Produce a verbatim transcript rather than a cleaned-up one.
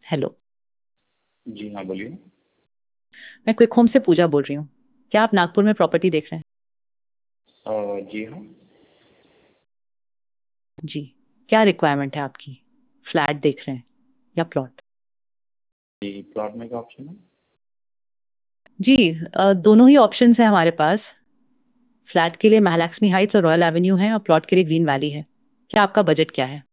Hello. जी हाँ, बोलिए। मैं क्विक होम से पूजा बोल रही हूँ। क्या आप नागपुर में प्रॉपर्टी देख रहे हैं? अ, जी हाँ। जी। क्या रिक्वायरमेंट है आपकी? फ्लैट देख रहे हैं या प्लॉट? जी, प्लॉट में क्या ऑप्शन है? जी। अ, दोनों ही ऑप्शंस हैं हमारे पास। फ्लैट के लिए महालक्ष्मी हाइट्स और रॉयल एवेन्यू है और प्लॉट के लिए ग्रीन वैली है। क्या आपका बजट क्या है?